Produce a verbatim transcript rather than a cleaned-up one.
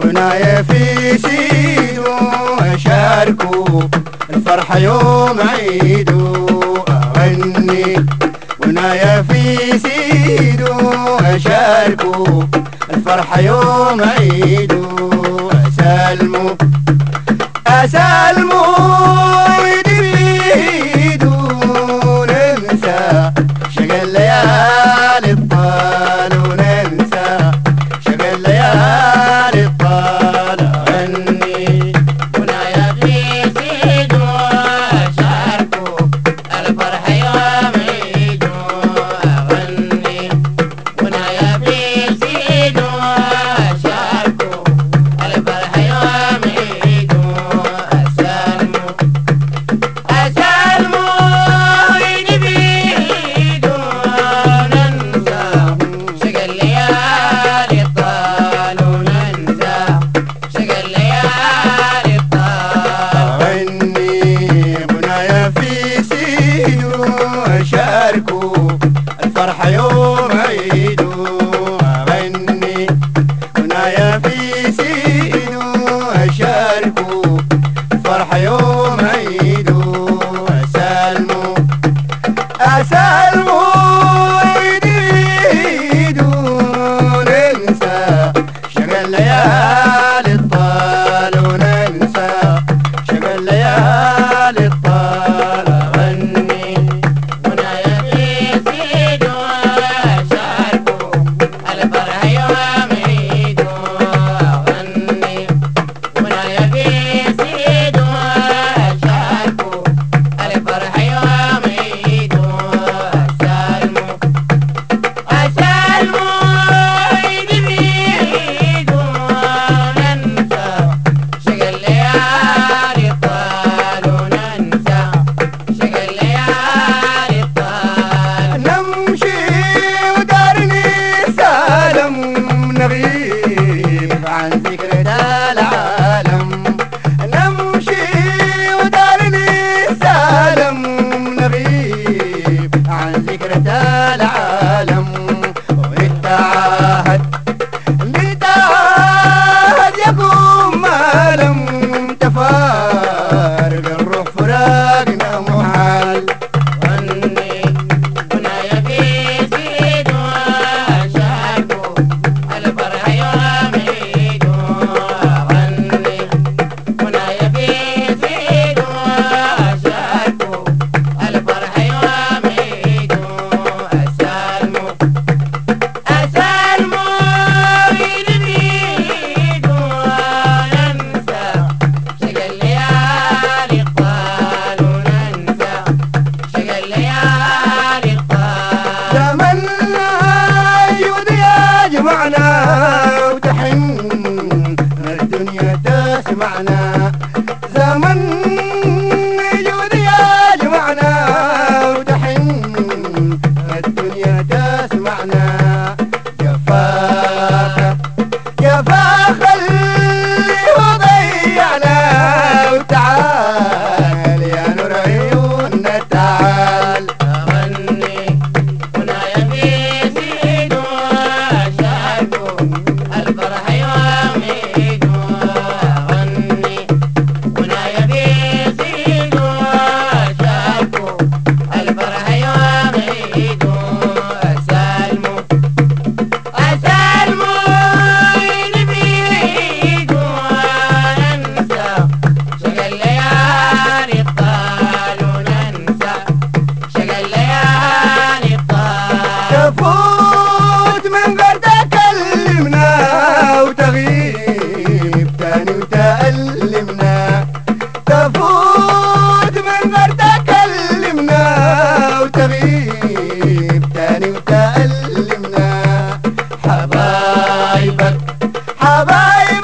ونايا في سيدو أشاركوا الفرحة يوم عيدو أغني ونايا في سيدو أشاركوا الفرحة يوم عيدو أسلموا أسلموا يدي بيدو ننسى شقى الليالي الطال وننسى شقى الليالي الطال أغني ونايا في سيدو أشاركوا الفرح يوم عيدو أغني ونايا في سيدو أشاركوا الفرح يوم عيدو أسلموا أسلموا يدي بيدو ننسى شقى الليالي الطال وننسى شقى الليالي الطال أغني بنايا في سيدو أشاركوا الفرحة يوم عيدو أغني بنايا في سيدو أشاركوا الفرحة يوم عيدو أسلموا أسلموا يديدو ننسى شقى الليالي الطال وننسى شقى الليالي الطال أغني ونايا في سيدو أشاركوا الفرح يوم عيدو أغني ونايا في سيدو أشاركوا الفرح يوم عيدو أسلموا أسلموا يدي بيدو ننسى شقى الليالي الطال وننسى شقى الليالي الطال نمشي ودارني سالم نغيب عن ذكرى العالم نمشي ودارني سالم نغيب عن ذكرى العالم ونتعاهد نتعاهد يكون ما لم تفارق الروح فراقنا محال غني ونايا في سيدو أشاركوا الفرح يوم عيدو غني ونايا في سيدو أشاركوا الفرح يوم عيدو أسلموا أسلموا يدي بيدو ننسى شقى الليالي الطال وننسى شقى الليالي الطال زمنا يودي يجمعنا وتحن الدنيا تسمعنا زمن يودي يجمعنا وتحن الدنيا تسمعنا جفاك جفاك اللي وضيعنا وتعال يا نور عيوننا تعال أغني ونايا في سيدو أشاركوا الفرح يوم عيدو أغني ونايا في سيدو أشاركوا الفرح يوم عيدو أسلموا أسلموا يدي بيدو ننسى شقى الليالي الطال وننسى شقى الليالي الطال تفوت من غير تكلمنا وتغيب تاني وتألمنا تفوت من غير تكلمنا وتغيب تاني وتألمنا حبايبك حبايبك